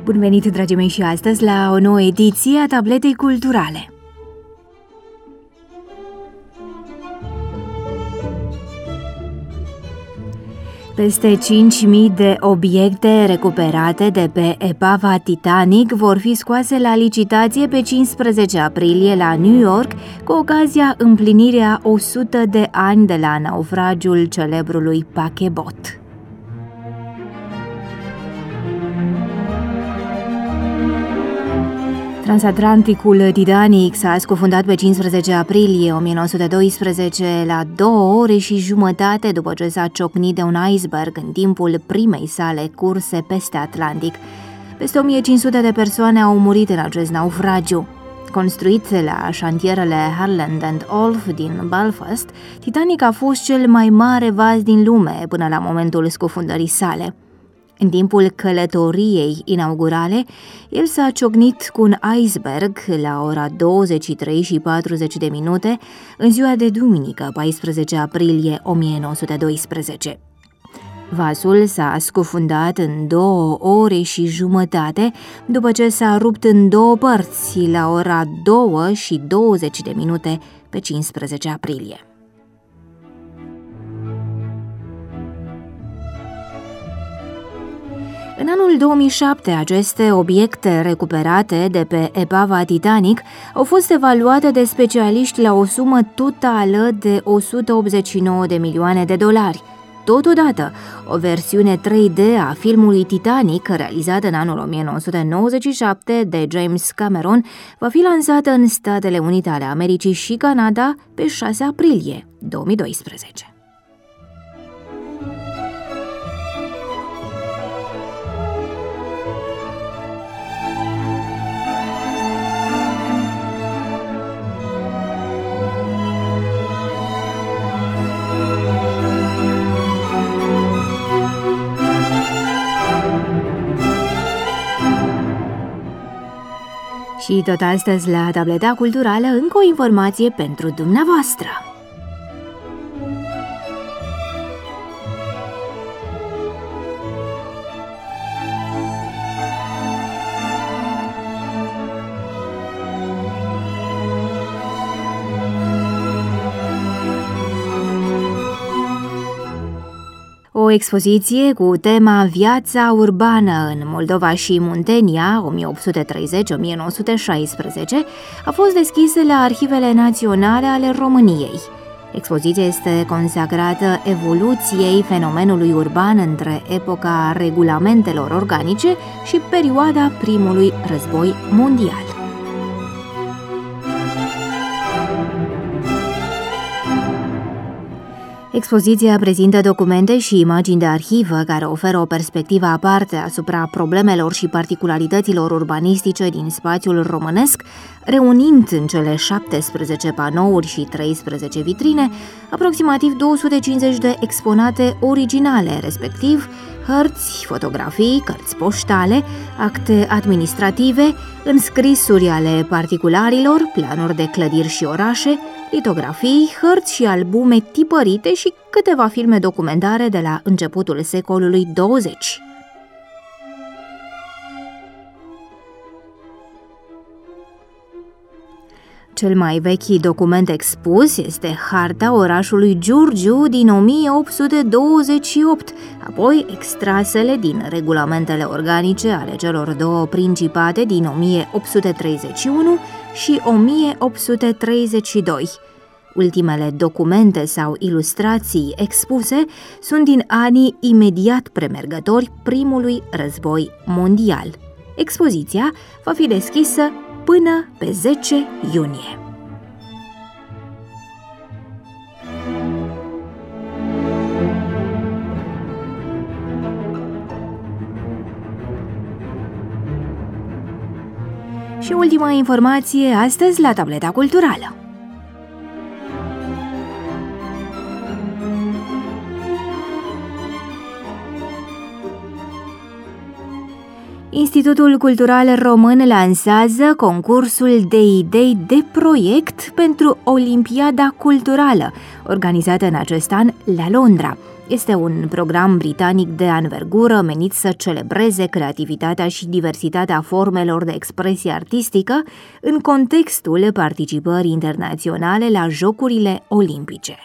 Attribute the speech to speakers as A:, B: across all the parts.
A: Bun venit, dragii mei, și astăzi la o nouă ediție a Tabletei Culturale. Peste 5.000 de obiecte recuperate de pe epava Titanic vor fi scoase la licitație pe 15 aprilie la New York, cu ocazia împlinirea 100 de ani de la naufragiul celebrului pachebot. Transatlanticul Titanic s-a scufundat pe 15 aprilie 1912 la 2 ore și jumătate după ce s-a ciocnit de un iceberg în timpul primei sale curse peste Atlantic. Peste 1500 de persoane au murit în acest naufragiu. Construit la șantierele Harland and Wolff din Belfast, Titanic a fost cel mai mare vas din lume până la momentul scufundării sale. În timpul călătoriei inaugurale, el s-a ciocnit cu un iceberg la ora 23:40 în ziua de duminică, 14 aprilie 1912. Vasul s-a scufundat în 2 ore și jumătate după ce s-a rupt în două părți la ora 2:20 pe 15 aprilie. În anul 2007, aceste obiecte recuperate de pe epava Titanic au fost evaluate de specialiști la o sumă totală de $189 de milioane. Totodată, o versiune 3D a filmului Titanic, realizată în anul 1997 de James Cameron, va fi lansată în Statele Unite ale Americii și Canada pe 6 aprilie 2012. Și tot astăzi la Tableta Culturală încă o informație pentru dumneavoastră. O expoziție cu tema Viața urbană în Moldova și Muntenia, 1830-1916, a fost deschisă la Arhivele Naționale ale României. Expoziția este consacrată evoluției fenomenului urban între epoca regulamentelor organice și perioada Primului Război Mondial. Expoziția prezintă documente și imagini de arhivă care oferă o perspectivă aparte asupra problemelor și particularităților urbanistice din spațiul românesc, reunind în cele 17 panouri și 13 vitrine aproximativ 250 de exponate originale, respectiv hărți, fotografii, cărți poștale, acte administrative, înscrisuri ale particularilor, planuri de clădiri și orașe, litografii, hărți și albume tipărite și câteva filme documentare de la începutul secolului 20. Cel mai vechi document expus este harta orașului Giurgiu din 1828, apoi extrasele din regulamentele organice ale celor două principate din 1831 și 1832. Ultimele documente sau ilustrații expuse sunt din anii imediat premergători Primului Război Mondial. Expoziția va fi deschisă până pe 10 iunie. Și ultima informație astăzi la Tableta Culturală. Institutul Cultural Român lansează concursul de idei de proiect pentru Olimpiada Culturală, organizată în acest an la Londra. Este un program britanic de anvergură menit să celebreze creativitatea și diversitatea formelor de expresie artistică în contextul participării internaționale la Jocurile Olimpice.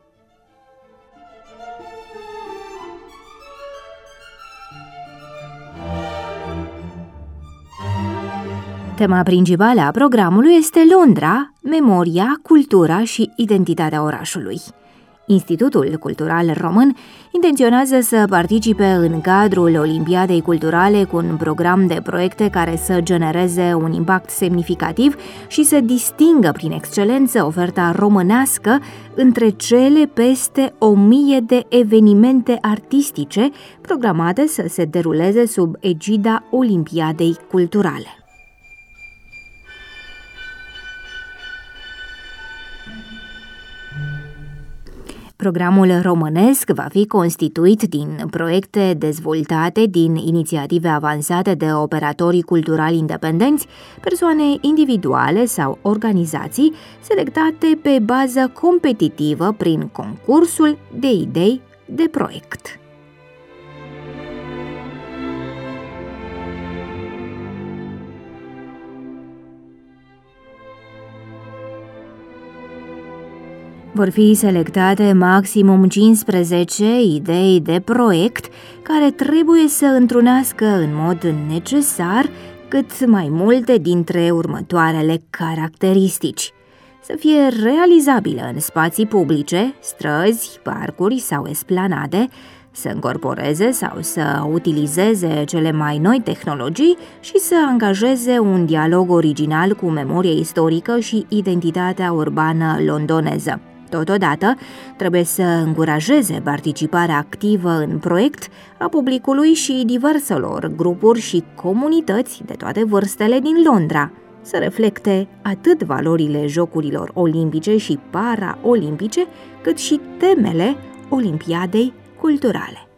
A: Tema principală a programului este Londra, memoria, cultura și identitatea orașului. Institutul Cultural Român intenționează să participe în cadrul Olimpiadei Culturale cu un program de proiecte care să genereze un impact semnificativ și să distingă prin excelență oferta românească între cele peste 1000 de evenimente artistice programate să se deruleze sub egida Olimpiadei Culturale. Programul românesc va fi constituit din proiecte dezvoltate din inițiative avansate de operatorii culturali independenți, persoane individuale sau organizații selectate pe bază competitivă prin concursul de idei de proiect. Vor fi selectate maximum 15 idei de proiect care trebuie să întrunească în mod necesar cât mai multe dintre următoarele caracteristici. Să fie realizabilă în spații publice, străzi, parcuri sau esplanade, să încorporeze sau să utilizeze cele mai noi tehnologii și să angajeze un dialog original cu memoria istorică și identitatea urbană londoneză. Totodată, trebuie să încurajeze participarea activă în proiect a publicului și diverselor grupuri și comunități de toate vârstele din Londra, să reflecte atât valorile Jocurilor Olimpice și Paraolimpice, cât și temele Olimpiadei Culturale.